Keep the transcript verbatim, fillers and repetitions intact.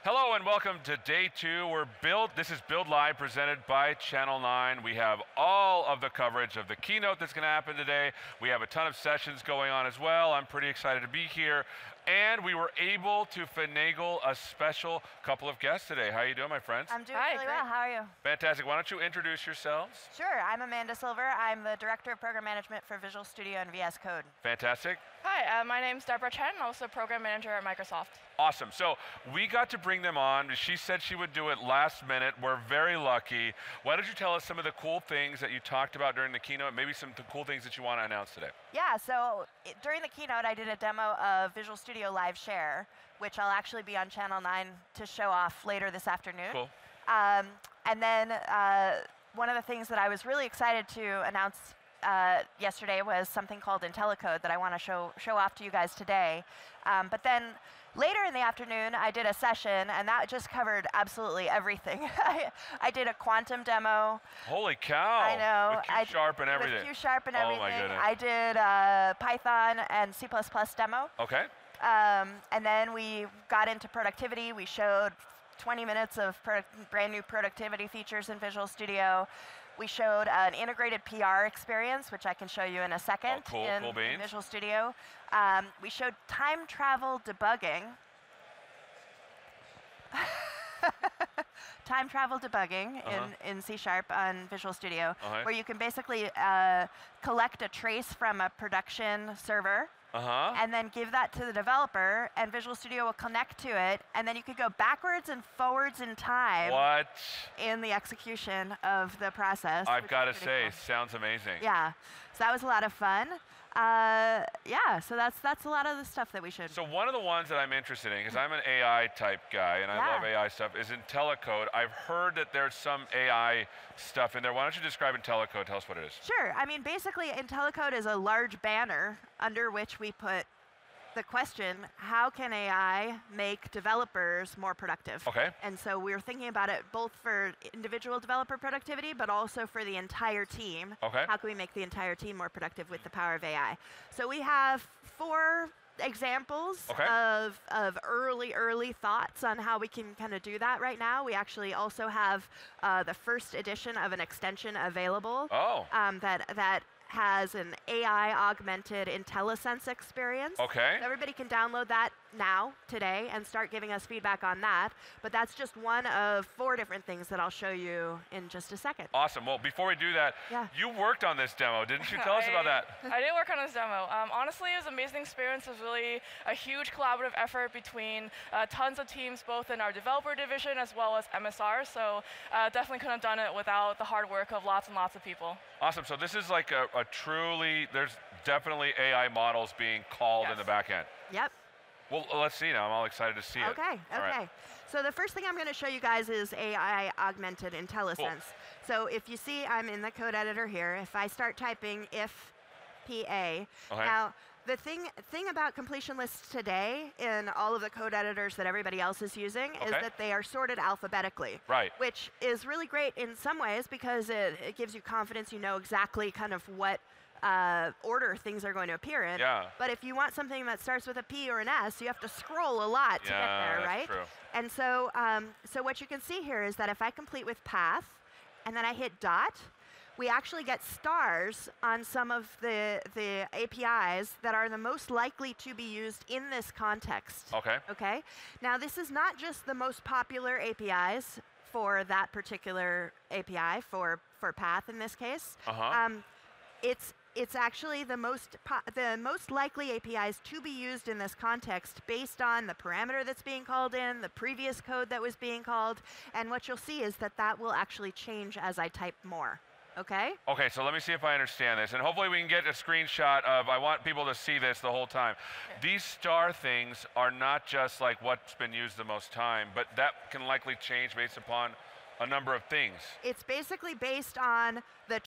Hello and welcome to day two. We're Build, this is Build Live presented by Channel nine. We have all of the coverage of the keynote that's going to happen today. We have a ton of sessions going on as well. I'm pretty excited to be here. And we were able to finagle a special couple of guests today. How are you doing, my friends? I'm doing Hi, really great. well. How are you? Fantastic. Why don't you introduce yourselves? Sure. I'm Amanda Silver. I'm the Director of Program Management for Visual Studio and V S Code. Fantastic. Hi, uh, my name's Deborah Chen, I'm also Program Manager at Microsoft. Awesome. So we got to bring them on. She said she would do it last minute. We're very lucky. Why don't you tell us some of the cool things that you talked about during the keynote, maybe some of the cool things that you want to announce today? Yeah, so it, during the keynote, I did a demo of Visual Studio Live Share, which I'll actually be on Channel nine to show off later this afternoon. Cool. Um, and then uh, one of the things that I was really excited to announce uh, yesterday was something called IntelliCode that I want to show, show off to you guys today. Um, but then later in the afternoon, I did a session, and that just covered absolutely everything. I, I did a quantum demo. Holy cow. I know. With Q I Sharp and everything. With Q Sharp and Oh everything. my goodness. I did uh, Python and C plus plus demo. Okay. Um, and then we got into productivity. We showed twenty minutes of product, brand new productivity features in Visual Studio. We showed an integrated P R experience, which I can show you in a second Oh, cool, in, cool in beans. Visual Studio. Um, we showed time travel debugging. Time travel debugging Uh-huh. in, in C Sharp on Visual Studio, Uh-huh. where you can basically uh, collect a trace from a production server, Uh-huh. and then give that to the developer, and Visual Studio will connect to it, and then you could go backwards and forwards in time What? in the execution of the process. I've which got to is pretty say, cool. sounds amazing. Yeah, so that was a lot of fun. Uh, yeah, so that's that's a lot of the stuff that we should. So one of the ones that I'm interested in, because I'm an A I type guy and I Yeah. love A I stuff, is IntelliCode. I've heard that there's some A I stuff in there. Why don't you describe IntelliCode? Tell us what it is. Sure. I mean, basically, IntelliCode is a large banner under which we put the question, how can A I make developers more productive? Okay. And so we're thinking about it both for individual developer productivity, but also for the entire team. Okay. How can we make the entire team more productive with the power of A I? So we have four examples Okay. of, of early, early thoughts on how we can kind of do that right now. We actually also have uh, the first edition of an extension available Oh. um, that, that has an A I augmented IntelliSense experience. Okay. So everybody can download that now, today, and start giving us feedback on that. But that's just one of four different things that I'll show you in just a second. Awesome. Well, before we do that, Yeah. you worked on this demo, didn't you? Tell us I- about that. I did work on this demo. Um, honestly, it was an amazing experience. It was really a huge collaborative effort between uh, tons of teams, both in our developer division as well as M S R. So uh, definitely couldn't have done it without the hard work of lots and lots of people. Awesome. So this is like a, a truly, there's definitely A I models being called in Yes. the back end. Yep. Well, let's see now. I'm all excited to see it. Okay, All okay. right. So the first thing I'm going to show you guys is A I augmented IntelliSense. So if you see, I'm in the code editor here. If I start typing if P A, Okay. now the thing thing about completion lists today in all of the code editors that everybody else is using is Okay. that they are sorted alphabetically. Right. Which is really great in some ways because it, it gives you confidence. You know exactly kind of what uh, order things are going to appear in. Yeah. But if you want something that starts with a P or an S, you have to scroll a lot to get Yeah, there, that's right? true. And so, um, so what you can see here is that if I complete with path, and then I hit dot, we actually get stars on some of the, the A P Is that are the most likely to be used in this context. Okay. Okay? Now, this is not just the most popular A P Is for that particular A P I, for, for path in this case. Uh-huh. Um, it's it's actually the most po- the most likely A P Is to be used in this context based on the parameter that's being called in, the previous code that was being called, and what you'll see is that that will actually change as I type more. Okay? Okay, so let me see if I understand this. And hopefully we can get a screenshot of, I want people to see this the whole time. These star things are not just like what's been used the most time, but that can likely change based upon a number of things. It's basically based on the